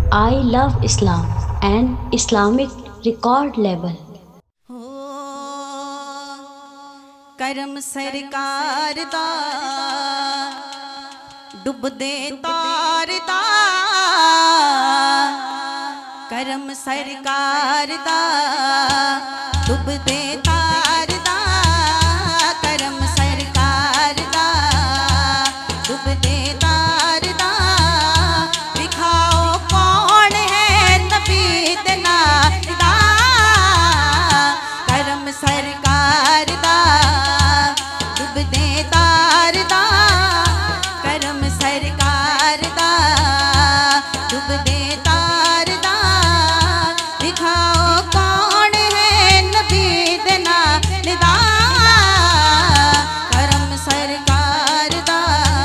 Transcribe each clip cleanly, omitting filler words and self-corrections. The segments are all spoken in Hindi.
I love Islam and Islamic record label. हो करम सरकार दा डुबदे तार दा करम सरकार दा डुबदे तार दा करम सरकार दा डुबदे तार दा दिखाओ कौन है नबी दे नाल दा करम सरकार दा डुबदे तार दा करम सरकार दा डुबदे तार दा दिखाओ कौन है नबी दे नाल दा करम सरकार दा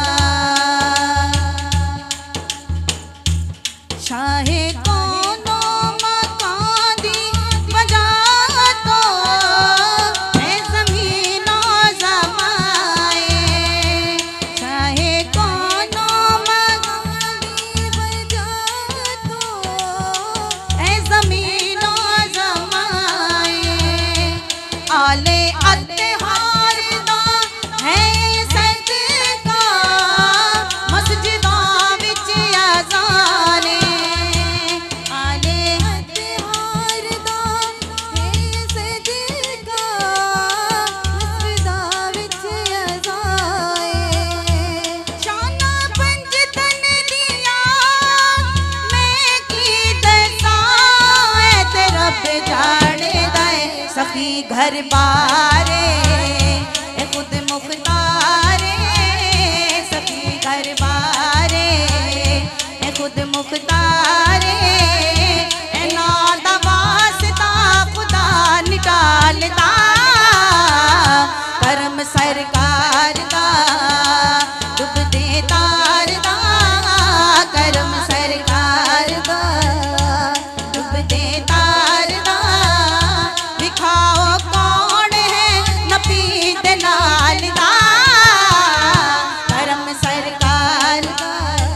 शाहे कोनो मकान दी वजह तो है ज़मीनो ज़माए शाहे कोनो मकान दी वजह तो है ज़मीनो ज़माए आले अत्तेहार दा है सदका मस्जिदां विच अज़ाने आले अत्तेहार दा है सदका मस्जिदां विच अज़ाए शाना पंजतन दिया मैं की दसां ऐ ते रब जाने दाए सखी घर बारे ए खुद मुख्तारे सखी घर बारे ए खुद मुख्तारे ए नाल दा वास्ता खुदा निकालदा करम सरकार दा डुबदे तार दा करम सरकार दा डुबदे तार दा दिखाओ कौन है नबी दे नाल दा करम सरकार दा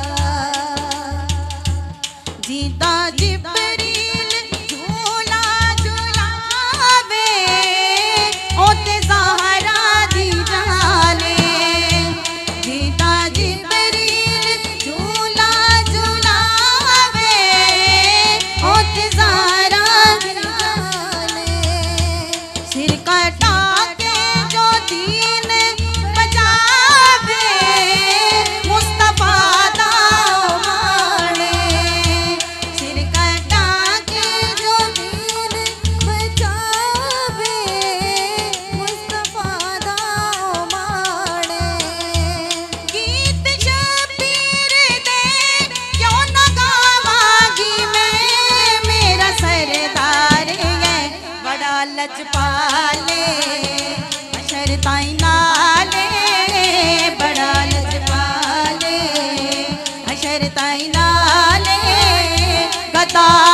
जीदा जिबरील झूला झूलावे ओ ते ज़हरा दी जाने जीदा जिबरील झूला झूलावे ओ ते ज़हरा दी जाने सिर कटा के जो दीन बचावे मुस्तफा दा माने सिर कटा के जो दीन बचावे मुस्तफा दा माने गीत शबीर दे क्यों न गावांगी मैं मेरा सरदार है बड़ा लजपाले अशर ताई नाले बड़ा लजपाले अशर ताई नाले गदा